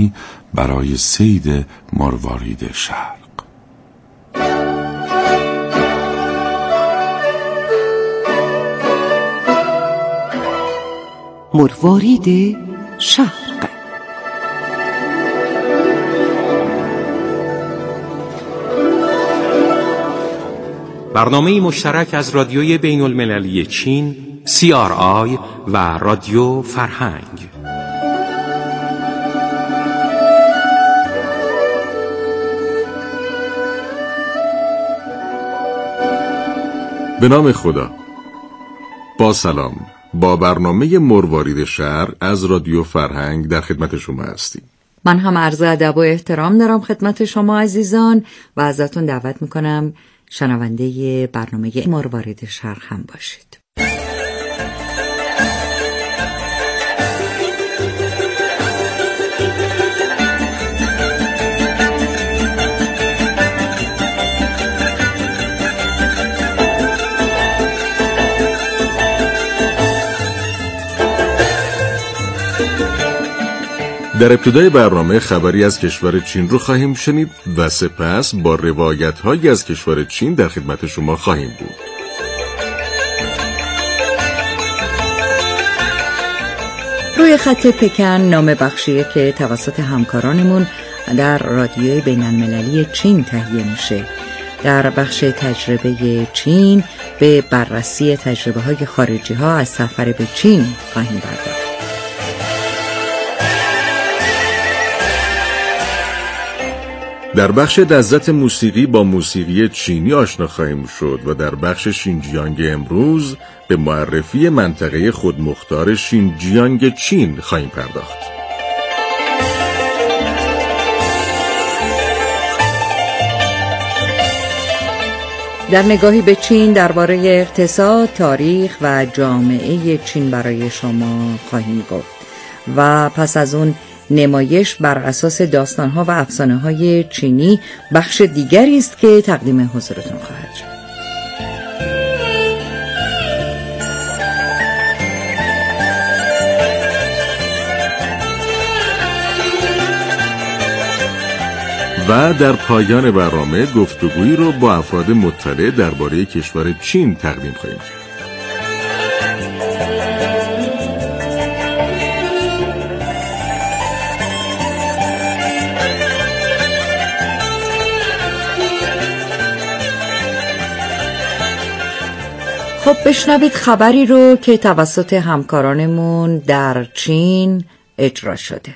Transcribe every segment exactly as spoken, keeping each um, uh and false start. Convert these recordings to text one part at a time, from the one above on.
برای صید مروارید شرق. مروارید شرق. برنامه مشترک از رادیوی بین المللی چین سی آر آی و رادیو فرهنگ. به نام خدا. با سلام، با برنامه مروارید شرق از رادیو فرهنگ در خدمت شما هستیم. من هم عرض ادب و احترام دارم خدمت شما عزیزان و ازتون دعوت میکنم شنونده برنامه مروارید شرق هم باشید. در ابتدای برنامه خبری از کشور چین رو خواهیم شنید و سپس با روایت‌هایی از کشور چین در خدمت شما خواهیم بود. روی خط پکن نامه بخشیه که توسط همکارانمون در رادیوی بین المللی چین تهیه میشه. در بخش تجربه چین به بررسی تجربه های خارجی ها از سفر به چین خواهیم پرداخت. در بخش لذت موسیقی با موسیقی چینی آشنا خواهیم شد و در بخش شینجیانگ امروز به معرفی منطقه خودمختار شینجیانگ چین خواهیم پرداخت. در نگاهی به چین درباره اقتصاد، تاریخ و جامعه چین برای شما خواهیم گفت و پس از اون نمایش بر اساس داستان‌ها و افسانه‌های چینی بخش دیگری است که تقدیم حضورتون خواهد شد. و در پایان برنامه گفتگویی رو با افراد مطلع درباره کشور چین تقدیم خواهیم کرد. خب بشنوید خبری رو که توسط همکارانمون در چین اجرا شده.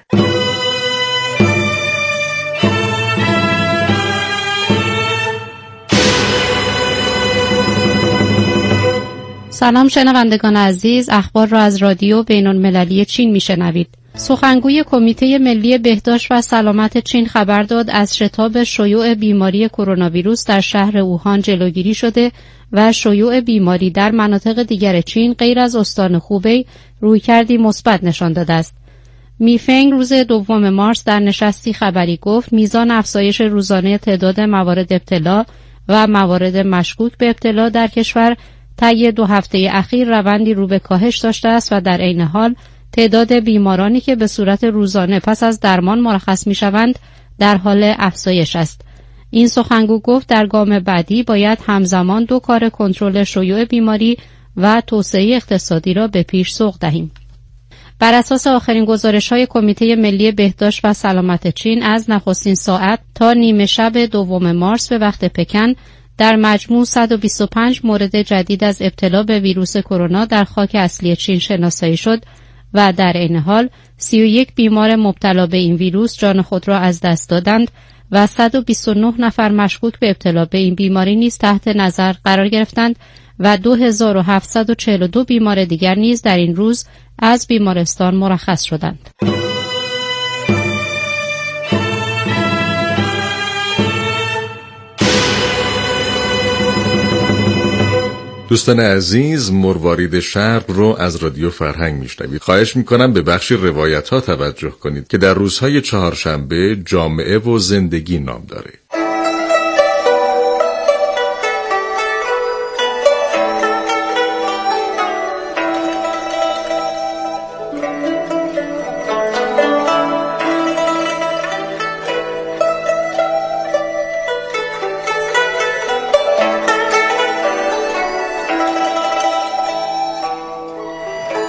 سلام شنوندگان عزیز، اخبار را از رادیو بین المللی چین میشنوید. سخنگوی کمیته ملی بهداشت و سلامت چین خبر داد از شتاب شیوع بیماری کرونا ویروس در شهر اوهان جلوگیری شده و شیوع بیماری در مناطق دیگر چین غیر از استان هوبی رویکردی مثبت نشان داده است. میفنگ روز دوم مارس در نشستی خبری گفت میزان افزایش روزانه تعداد موارد ابتلا و موارد مشکوک به ابتلا در کشور طی دو هفته اخیر روندی رو به کاهش داشته است و در عین حال تعداد بیمارانی که به صورت روزانه پس از درمان مرخص میشوند در حال افزایش است. این سخنگو گفت در گام بعدی باید همزمان دو کار کنترل شیوع بیماری و توسعه اقتصادی را به پیش سوق دهیم. بر اساس آخرین گزارش‌های کمیته ملی بهداشت و سلامت چین از نخستین ساعت تا نیمه شب دوم مارس به وقت پکن در مجموع صد و بیست و پنج مورد جدید از ابتلا به ویروس کرونا در خاک اصلی چین شناسایی شد و در عین حال سی و یک بیمار مبتلا به این ویروس جان خود را از دست دادند و صد و بیست و نه نفر مشکوک به ابتلا به این بیماری نیز تحت نظر قرار گرفتند و دو هزار و هفتصد و چهل و دو بیمار دیگر نیز در این روز از بیمارستان مرخص شدند. دوستان عزیز، مروارید شرق رو از رادیو فرهنگ میشنوید. خواهش میکنم به بخش روایت ها توجه کنید که در روزهای چهارشنبه جامعه و زندگی نام داره.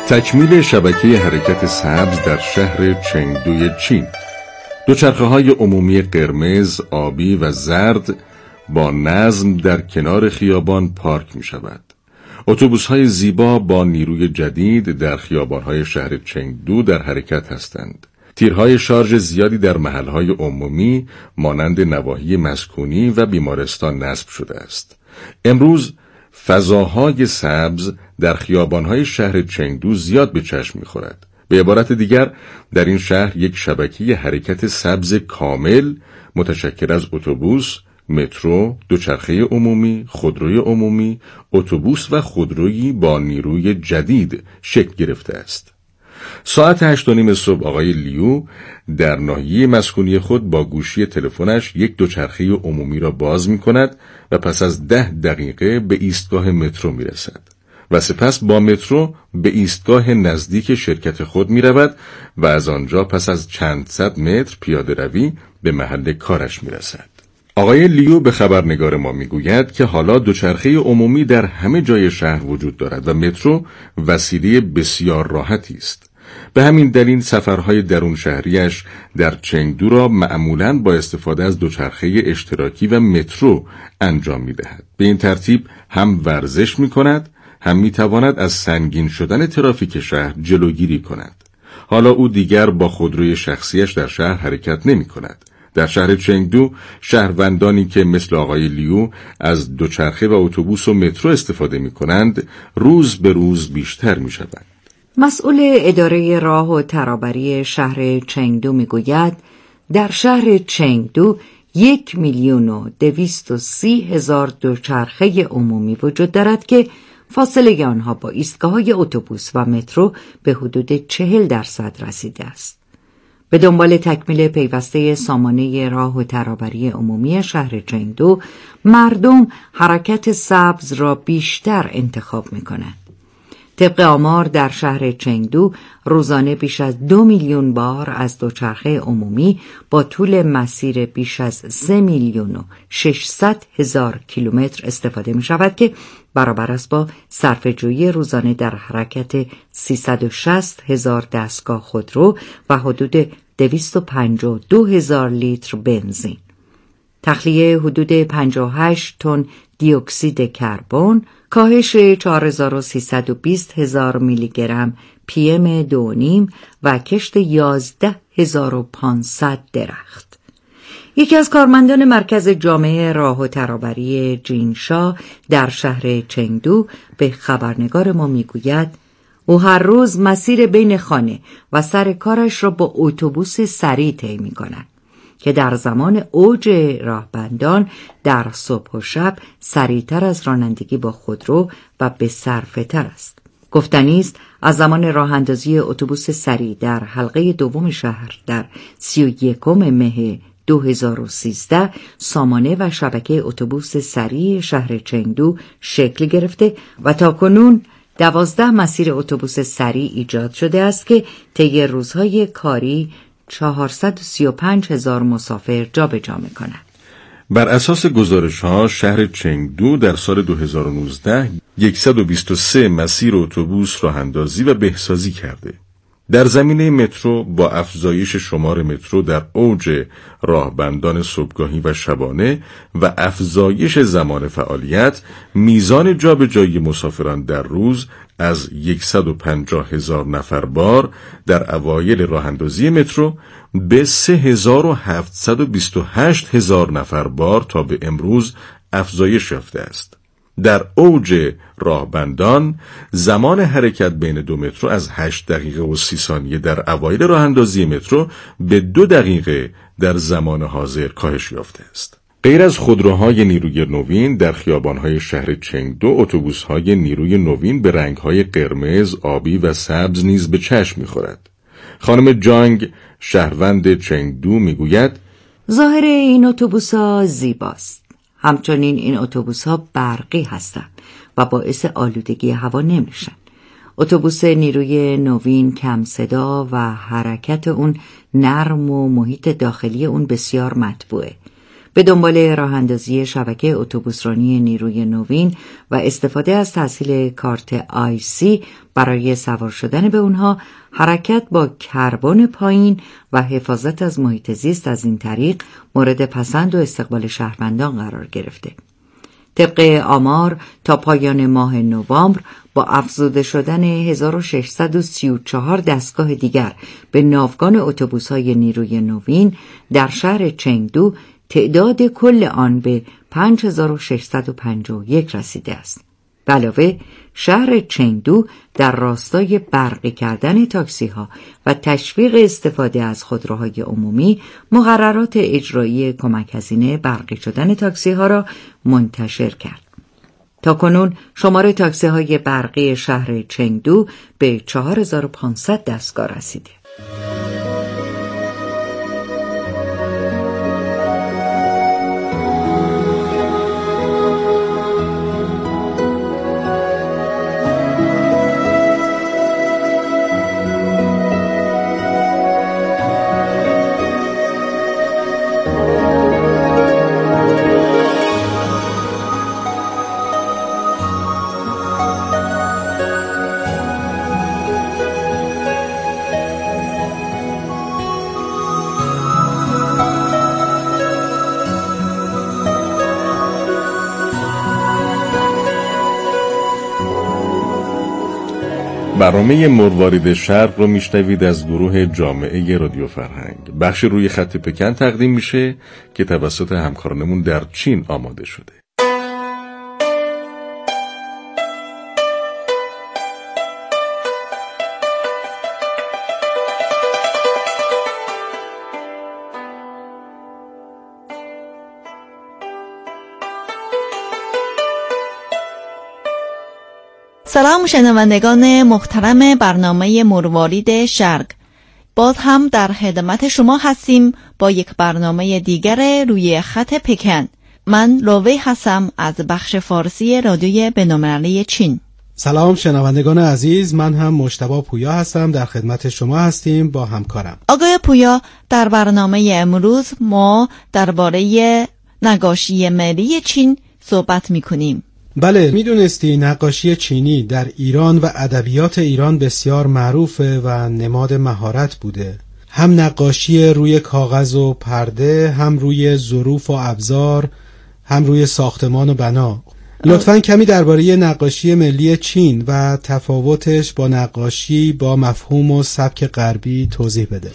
تکمیل شبکه حرکت سبز در شهر چنگدوی چین. دوچرخه‌های عمومی قرمز، آبی و زرد با نظم در کنار خیابان پارک می شود. اتوبوس‌های زیبا با نیروی جدید در خیابان‌های شهر چنگدو در حرکت هستند. تیرهای شارژ زیادی در محل‌های عمومی مانند نواحی مسکونی و بیمارستان نصب شده است. امروز فضاهای سبز در خیابان‌های شهر چنگدو زیاد به چشم می‌خورد. به عبارت دیگر، در این شهر یک شبکه حرکت سبز کامل متشکل از اتوبوس، مترو، دوچرخه عمومی، خودروی عمومی، اتوبوس و خودرویی با نیروی جدید شکل گرفته است. ساعت هشت و نیم صبح آقای لیو در ناحیه مسکونی خود با گوشی تلفنش یک دوچرخه عمومی را باز می کند و پس از ده دقیقه به ایستگاه مترو می رسد و سپس با مترو به ایستگاه نزدیک شرکت خود می رود و از آنجا پس از چند صد متر پیاده روی به محل کارش می رسد. آقای لیو به خبرنگار ما میگوید که حالا دوچرخه عمومی در همه جای شهر وجود دارد و مترو وسیله بسیار راحتی است. به همین دلیل سفرهای درون شهریش در چنگدو را معمولاً با استفاده از دوچرخه اشتراکی و مترو انجام می‌دهد. به این ترتیب هم ورزش می‌کند، هم می‌تواند از سنگین شدن ترافیک شهر جلوگیری کند. حالا او دیگر با خودروی شخصیش در شهر حرکت نمی‌کند. در شهر چنگدو شهروندانی که مثل آقای لیو از دوچرخه و اتوبوس و مترو استفاده می‌کنند روز به روز بیشتر می‌شوند. مسئول اداره راه و ترابری شهر چنگدو میگوید در شهر چنگدو یک میلیون و دویست و سی هزار دوچرخه عمومی وجود دارد که فاصله آنها با ایستگاه‌های اتوبوس و مترو به حدود چهل درصد رسیده است. به دنبال تکمیل پیوسته سامانه راه و ترابری عمومی شهر چنگدو، مردم حرکت سبز را بیشتر انتخاب می‌کنند. طبق آمار در شهر چنگدو روزانه بیش از دو میلیون بار از دوچرخه عمومی با طول مسیر بیش از سه میلیون و ششصد هزار کیلومتر استفاده می شود که برابر است با صرفه‌جویی روزانه در حرکت سیصد و شصت هزار دستگاه خودرو و حدود دویست و پنجاه و دو هزار لیتر بنزین. تخلیه حدود پنجاه و هشت تن دی اکسید کربن، کاهش چهار هزار و سیصد و بیست هزار میلی گرم پی ام دو نیم و کشت یازده هزار و پانصد درخت. یکی از کارمندان مرکز جامعه راه و ترابری جینشا در شهر چنگدو به خبرنگار ما میگوید او هر روز مسیر بین خانه و سر کارش را با اتوبوس سریع طی می‌کند که در زمان اوج راهبندان در صبح و شب سریعتر از رانندگی با خودرو و به صرفه تر است. گفتنی است از زمان راه اندازی اتوبوس سریع در حلقه دوم شهر در سی و یکم مه دو هزار و سیزده سامانه و شبکه اتوبوس سریع شهر چنگدو شکل گرفته و تاکنون دوازده مسیر اتوبوس سریع ایجاد شده است که طی روزهای کاری چهارصد و سی و پنج هزار مسافر جابجا می‌کنند. بر اساس گزارش‌ها شهر چنگدو در سال دو هزار و نوزده صد و بیست و سه مسیر اتوبوس راه‌اندازی و بهسازی کرده. در زمینه مترو با افزایش شمار مترو در اوج راهبندان صبحگاهی و شبانه و افزایش زمان فعالیت، میزان جابجایی مسافران در روز از صد و پنجاه هزار نفر بار در اوایل راه‌اندازی مترو به سه هزار و هفتصد و بیست و هشت هزار نفر بار تا به امروز افزایش یافته است. در اوج راهبندان زمان حرکت بین دو مترو از هشت دقیقه و سی ثانیه در اوایل راه‌اندازی مترو به دو دقیقه در زمان حاضر کاهش یافته است. غیر از خودروهای نیروی نوین در خیابان‌های شهر چنگدو، اتوبوس‌های نیروی نوین به رنگ‌های قرمز، آبی و سبز نیز به چشم می‌خورد. خانم جانگ، شهروند چنگدو، می‌گوید ظاهر این اتوبوس‌ها زیباست. همچنین این اتوبوس‌ها برقی هستند و باعث آلودگی هوا نمیشن. اتوبوس نیروی نوین کم صدا و حرکت اون نرم و محیط داخلی اون بسیار مطبوعه. به دنبال راه‌اندازی شبکه اتوبوسرانی نیروی نوین و استفاده از تسهیل کارت آی سی برای سوار شدن به اونها، حرکت با کربن پایین و حفاظت از محیط زیست از این طریق مورد پسند و استقبال شهروندان قرار گرفته. طبق آمار تا پایان ماه نوامبر با افزوده شدن هزار و ششصد و سی و چهار دستگاه دیگر به ناوگان اتوبوس‌های نیروی نوین در شهر چنگدو، تعداد کل آن به پنج هزار و ششصد و پنجاه و یک رسیده است. به علاوه شهر چنگدو در راستای برقی کردن تاکسی ها و تشویق استفاده از خودروهای عمومی مقررات اجرایی کمک هزینه برقی شدن تاکسی ها را منتشر کرد. تا کنون شمار تاکسی های برقی شهر چنگدو به چهار هزار و پانصد دستگاه رسیده. برنامه مروارید شرق رو میشنوید از گروه جامعه رادیو فرهنگ. بخش روی خط پکن تقدیم میشه که توسط همکارانمون در چین آماده شده. سلام شنوندگان محترم برنامه مروارید شرق، باز هم در خدمت شما هستیم با یک برنامه دیگر روی خط پکن. من لوی هستم از بخش فارسی رادیوی بین‌المللی چین. سلام شنوندگان عزیز، من هم مجتبی پویا هستم، در خدمت شما هستیم با همکارم. آقای پویا، در برنامه امروز ما درباره نقاشی ملی چین صحبت می‌کنیم. بله، میدونستی نقاشی چینی در ایران و ادبیات ایران بسیار معروفه و نماد مهارت بوده. هم نقاشی روی کاغذ و پرده، هم روی ظروف و ابزار، هم روی ساختمان و بنا. لطفاً کمی درباره نقاشی ملی چین و تفاوتش با نقاشی با مفهوم و سبک غربی توضیح بده.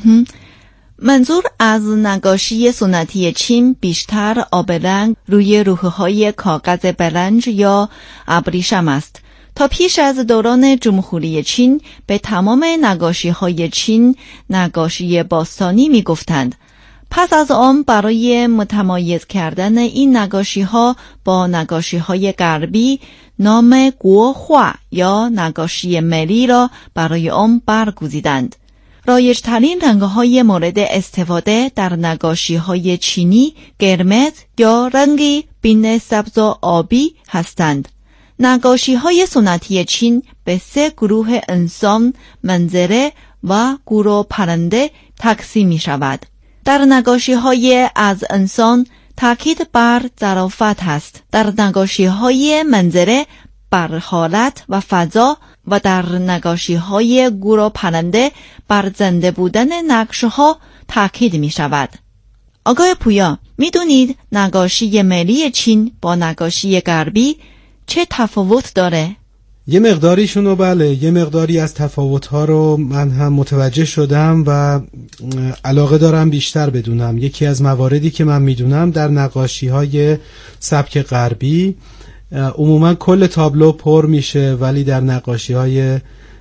منظور از نقاشی سنتی چین بیشتر آب رنگ روی لوحه‌های کاغذ برنج یا ابریشم است. تا پیش از دوران جمهوری چین به تمام نقاشی‌های چین نقاشی باستانی می‌گفتند. پس از آن برای متمایز کردن این نقاشی‌ها با نقاشی‌های غربی نام گوخوا یا نقاشی ملی را برای آن برگزیدند. رایج‌ترین رنگ‌های مورد استفاده در نقاشی‌های چینی قرمز یا رنگی بین سبز و آبی هستند. نقاشی‌های سنتی چین به سه گروه انسان، منظره و گروه پرنده تقسیم می‌شود. در نقاشی‌های از انسان تاکید بر ظرافت است. در نقاشی‌های منظره بر حالت و فضا و در نقاشی‌های گروه پرنده بر زنده بودن نقش‌ها تاکید می‌شود. آقای پویا، می‌دونید نقاشی ملی چین با نقاشی غربی چه تفاوت داره؟ یه مقداریشونو بله، یه مقداری از تفاوت‌ها رو من هم متوجه شدم و علاقه دارم بیشتر بدونم. یکی از مواردی که من می‌دونم در نقاشی‌های سبک غربی عموما کل تابلو پر میشه، ولی در نقاشی‌های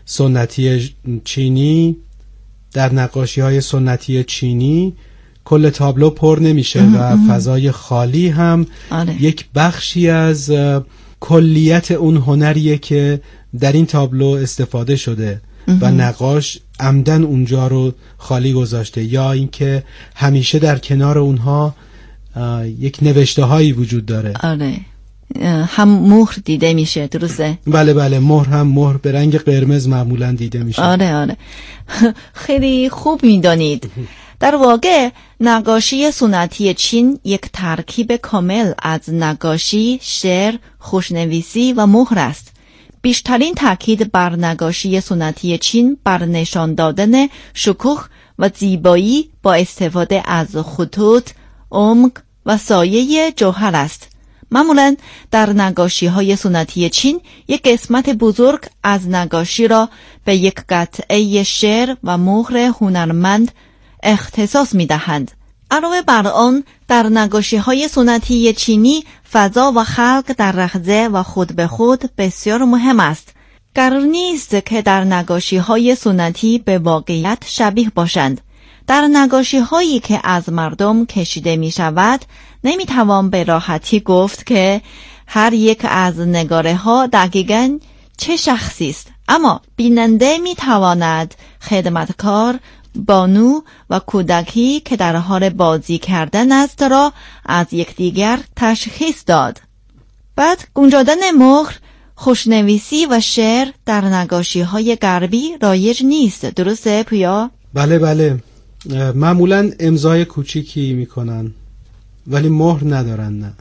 سنتی چینی در نقاشی‌های سنتی چینی کل تابلو پر نمیشه و فضای خالی هم آره. یک بخشی از کلیت اون هنریه که در این تابلو استفاده شده و نقاش عمدن اونجا رو خالی گذاشته، یا اینکه همیشه در کنار اونها یک نوشته هایی وجود داره. آره، هم مهر دیده میشه، درسته؟ بله بله، مهر هم مهر به رنگ قرمز معمولا دیده میشه. آره آره، خیلی خوب میدانید. در واقع نقاشی سنتی چین یک ترکیب کامل از نقاشی، شعر، خوشنویسی و مهر است. بیشترین تاکید بر نقاشی سنتی چین بر نشان دادن شکوه و زیبایی با استفاده از خطوط، عمق و سایه جوهر است. معمولاً در نقاشی‌های سنتی چین یک قسمت بزرگ از نقاشی را به یک قطعه شعر و مهر هنرمند اختصاص می‌دهند. علاوه بر آن، در نقاشی‌های سنتی چینی فضا و خلق در لحظه و خود به خود بسیار مهم است. قرار نیست که در نقاشی‌های سنتی به واقعیت شبیه باشند. در نقاشی‌هایی که از مردم کشیده می‌شود، نمی‌توان به راحتی گفت که هر یک از نگاره‌ها دقیقاً چه شخصی است، اما بیننده می‌تواند خدمتکار، بانو و کودکی که در حال بازی کردن است را از یکدیگر تشخیص داد. بعد گنجاندن مهر، خوشنویسی و شعر در نقاشی‌های غربی رایج نیست، درسته پویا؟ بله بله، معمولاً امضای کوچیکی میکنن ولی مهر ندارن. نه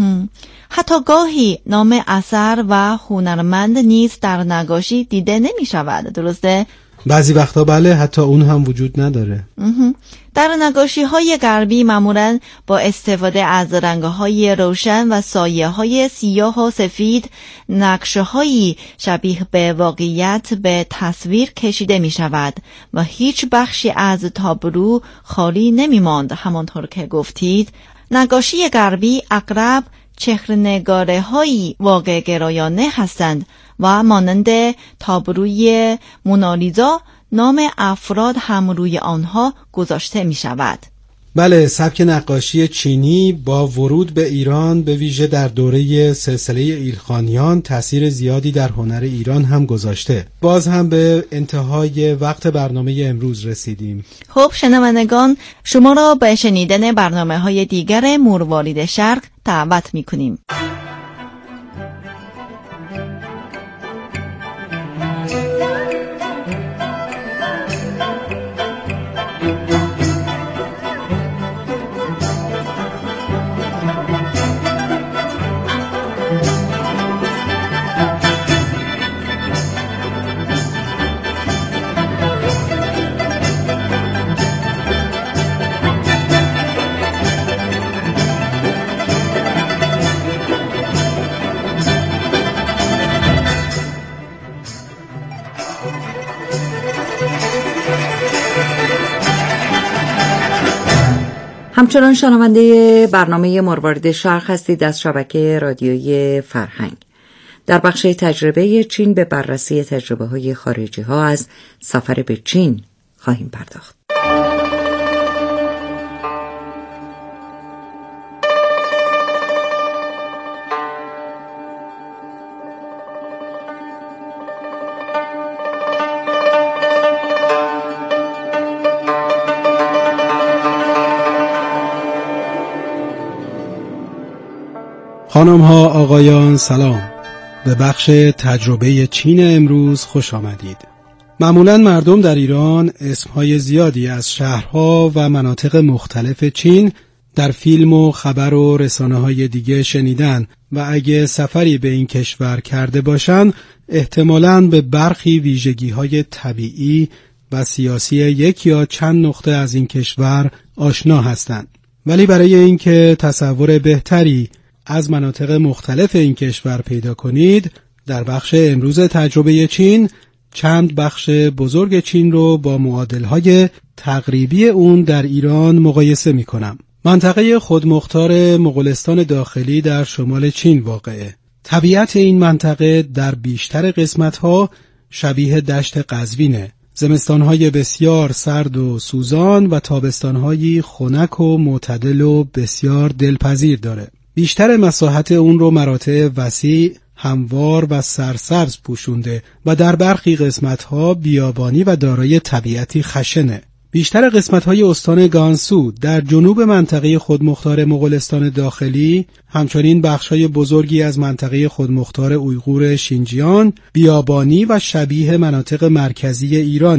حتی گاهی نام اثر و هنرمند نیز در نقاشی دیده نمی شود، درسته؟ بعضی وقتا بله، حتی اون هم وجود نداره. در نقاشی های غربی معمولاً با استفاده از رنگ های روشن و سایه های سیاه و سفید نقشه هایی شبیه به واقعیت به تصویر کشیده می شود و هیچ بخشی از تابلو خالی نمی ماند. همانطور که گفتید، نقاشی غربی اغلب چهره‌نگاره هایی واقع گرایانه هستند و مانند تابلوی مونالیزا نام افراد هم روی آنها گذاشته می شود. بله، سبک نقاشی چینی با ورود به ایران به ویژه در دوره سلسله ایلخانیان تأثیر زیادی در هنر ایران هم گذاشته. باز هم به انتهای وقت برنامه امروز رسیدیم. خب شنوندگان، شما را به شنیدن برنامه های دیگر مروارید شرق دعوت می کنیم. همچنان شنونده برنامه مروارید شرق هستید از شبکه رادیوی فرهنگ. در بخش تجربه چین به بررسی تجربه های خارجی ها از سفر به چین خواهیم پرداخت. خانم ها، آقایان، سلام. به بخش تجربه چین امروز خوش آمدید. معمولاً مردم در ایران اسمهای زیادی از شهرها و مناطق مختلف چین در فیلم و خبر و رسانه‌های دیگه شنیدن و اگه سفری به این کشور کرده باشن احتمالاً به برخی ویژگی‌های طبیعی و سیاسی یک یا چند نقطه از این کشور آشنا هستند. ولی برای اینکه تصور بهتری از مناطق مختلف این کشور پیدا کنید، در بخش امروز تجربه چین چند بخش بزرگ چین رو با معادلهای تقریبی اون در ایران مقایسه می کنم. منطقه خودمختار مغولستان داخلی در شمال چین واقعه. طبیعت این منطقه در بیشتر قسمتها شبیه دشت قزوینه. زمستانهای بسیار سرد و سوزان و تابستانهای خنک و معتدل و بسیار دلپذیر داره. بیشتر مساحت اون رو مراتع وسیع، هموار و سرسبز پوشونده و در برخی قسمت‌ها بیابانی و دارای طبیعتی خشنه. بیشتر قسمت‌های استان گانسو در جنوب منطقه خودمختار مغولستان داخلی، همچنین بخش‌های بزرگی از منطقه خودمختار اویغور شینجیان بیابانی و شبیه مناطق مرکزی ایرانه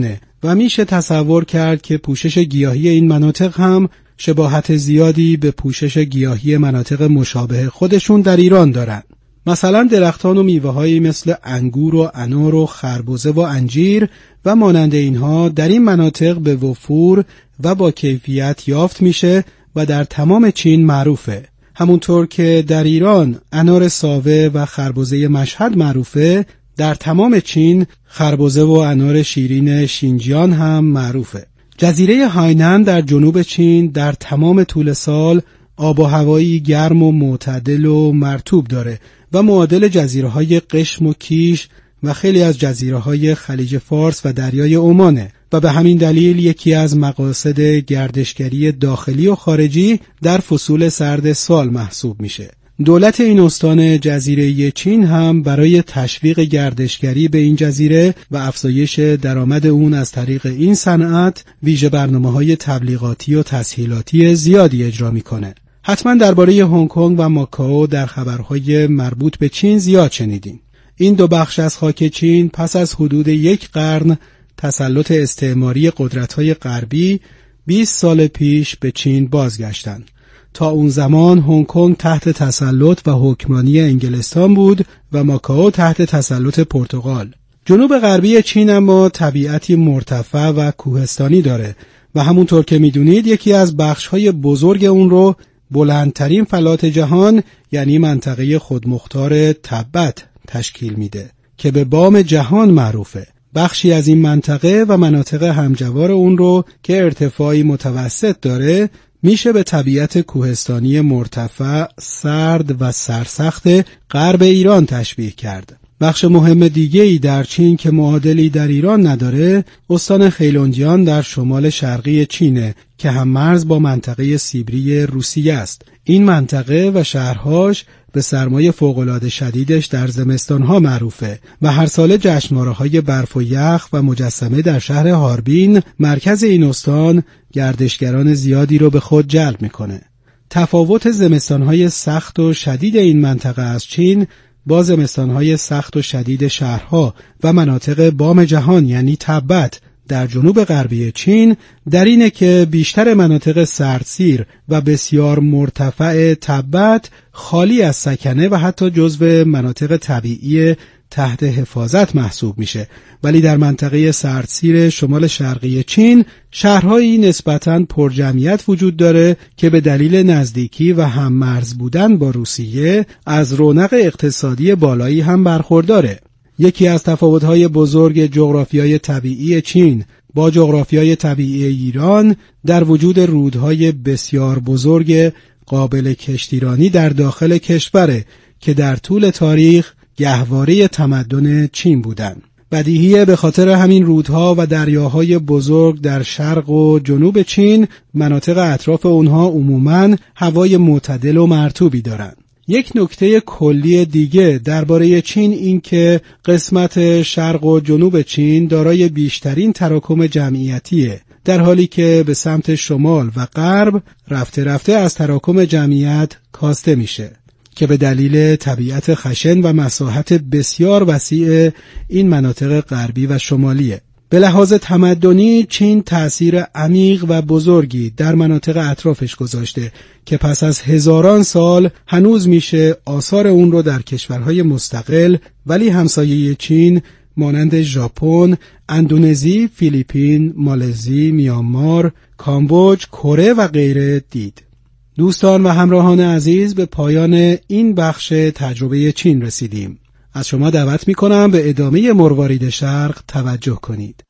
و میشه تصور کرد که پوشش گیاهی این مناطق هم شباهت زیادی به پوشش گیاهی مناطق مشابه خودشون در ایران دارن. مثلا درختان و میوه‌هایی مثل انگور و انار و خربزه و انجیر و مانند اینها در این مناطق به وفور و با کیفیت یافت میشه و در تمام چین معروفه. همونطور که در ایران انار ساوه و خربزه مشهد معروفه، در تمام چین خربزه و انار شیرین شینجیان هم معروفه. جزیره هاینان در جنوب چین در تمام طول سال آب و هوایی گرم و معتدل و مرطوب داره و معادل جزیره‌های قشم و کیش و خیلی از جزیره‌های خلیج فارس و دریای عمانه و به همین دلیل یکی از مقاصد گردشگری داخلی و خارجی در فصول سرد سال محسوب میشه. دولت این استان جزیره چین هم برای تشویق گردشگری به این جزیره و افزایش درآمد اون از طریق این صنعت ویژه برنامه‌های تبلیغاتی و تسهیلاتی زیادی اجرا میکنه. حتما درباره هنگ کنگ و ماکائو در خبرهای مربوط به چین زیاد شنیدین. این دو بخش از خاک چین پس از حدود یک قرن تسلط استعماری قدرت‌های غربی بیست سال پیش به چین بازگشتند. تا اون زمان هنگ کنگ تحت تسلط و حکمرانی انگلستان بود و ماکائو تحت تسلط پرتغال. جنوب غربی چین اما طبیعتی مرتفع و کوهستانی داره و همونطور که میدونید یکی از بخش‌های بزرگ اون رو بلندترین فلات جهان یعنی منطقه خودمختار تبت تشکیل میده که به بام جهان معروفه. بخشی از این منطقه و مناطق همجوار اون رو که ارتفاعی متوسط داره میشه به طبیعت کوهستانی مرتفع، سرد و سرسخت غرب ایران تشبیه کرد. بخش مهم دیگه‌ای در چین که معادلی در ایران نداره، استان خیلونجیان در شمال شرقی چینه که هم مرز با منطقه سیبری روسیه است. این منطقه و شهرهاش به سرمای فوق‌العاده شدیدش در زمستانها معروفه و هر ساله جشنواره‌های برف و یخ و مجسمه در شهر هاربین مرکز این استان گردشگران زیادی رو به خود جلب میکنه. تفاوت زمستانهای سخت و شدید این منطقه از چین با زمستانهای سخت و شدید شهرها و مناطق بام جهان یعنی تبت در جنوب غربی چین در اینه که بیشتر مناطق سردسیر و بسیار مرتفع تبت خالی از سکنه و حتی جزو مناطق طبیعی تحت حفاظت محسوب میشه، ولی در منطقه سردسیر شمال شرقی چین شهرهایی نسبتاً پرجمعیت وجود داره که به دلیل نزدیکی و هممرز بودن با روسیه از رونق اقتصادی بالایی هم برخورداره. یکی از تفاوت‌های بزرگ جغرافیای طبیعی چین با جغرافیای طبیعی ایران در وجود رودهای بسیار بزرگ قابل کشتیرانی در داخل کشوره که در طول تاریخ گهواره تمدن چین بودند. بدیهیه به خاطر همین رودها و دریاهای بزرگ در شرق و جنوب چین مناطق اطراف اونها عموماً هوای معتدل و مرطوبی دارند. یک نکته کلی دیگه درباره چین این که قسمت شرق و جنوب چین دارای بیشترین تراکم جمعیتیه، در حالی که به سمت شمال و غرب رفته رفته از تراکم جمعیت کاسته میشه که به دلیل طبیعت خشن و مساحت بسیار وسیع این مناطق غربی و شمالیه. به لحاظ تمدنی چین تأثیر عمیق و بزرگی در مناطق اطرافش گذاشته که پس از هزاران سال هنوز میشه آثار اون رو در کشورهای مستقل ولی همسایه چین مانند ژاپن، اندونزی، فیلیپین، مالزی، میانمار، کامبوج، کره و غیره دید. دوستان و همراهان عزیز، به پایان این بخش تجربه چین رسیدیم. از شما دعوت می‌کنم به ادامه مروارید شرق توجه کنید.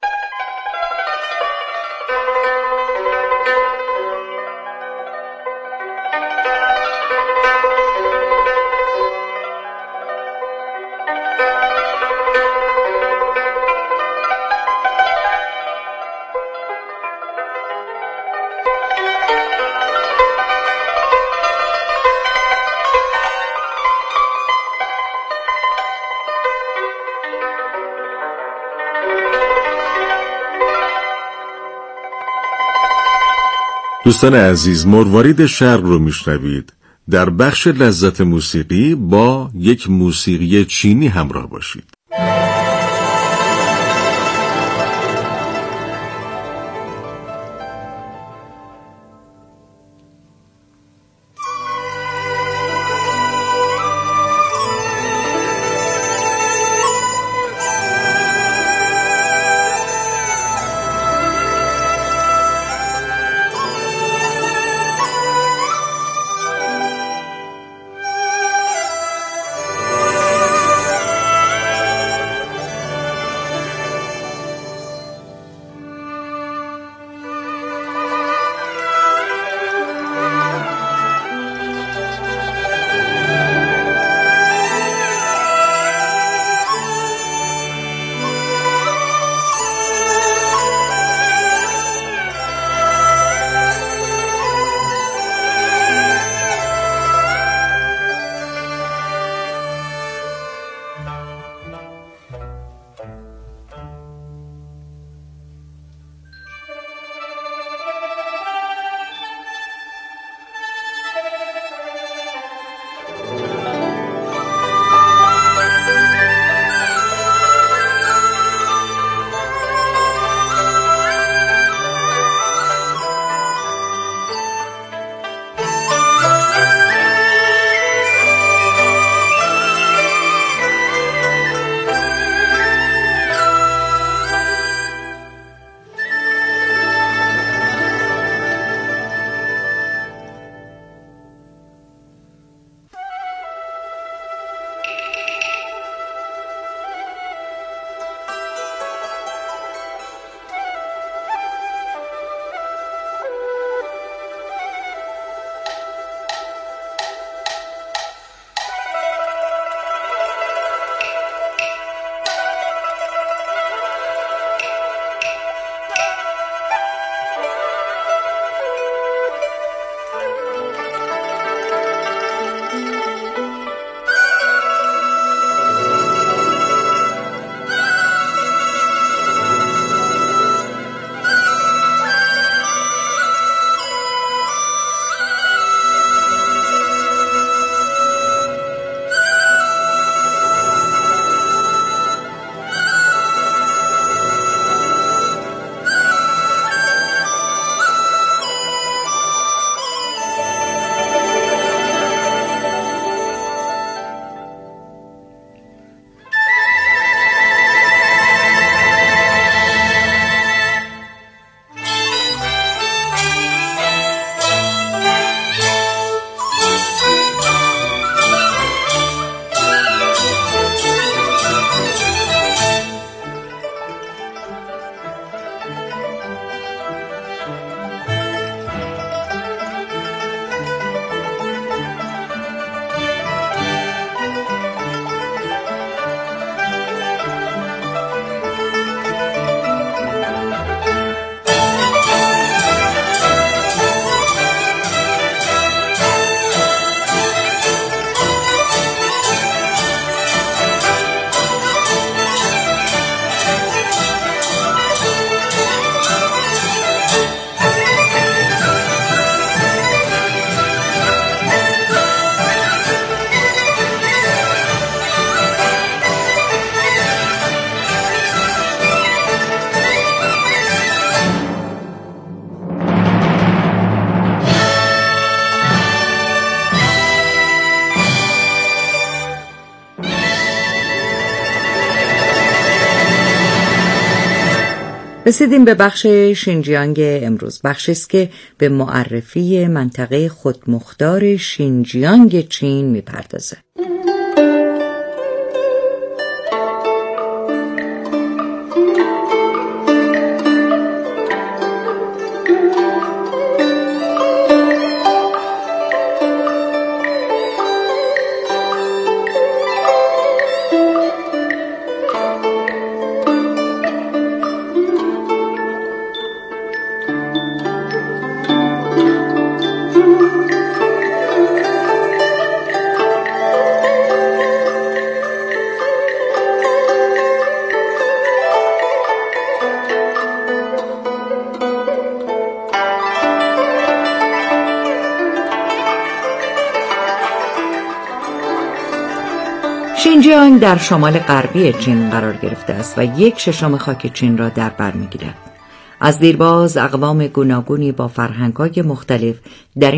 دوستان عزیز، مروارید شرق رو میشنوید. در بخش لذت موسیقی با یک موسیقی چینی همراه باشید. رسیدیم به بخش شینجیانگ امروز، بخشی است که به معرفی منطقه خودمختار شینجیانگ چین میپردازه. شینجیانگ در شمال غربی چین قرار گرفته است و یک ششم خاک چین را در بر می‌گیرد. از دیرباز اقوام گوناگونی با فرهنگ‌های مختلف در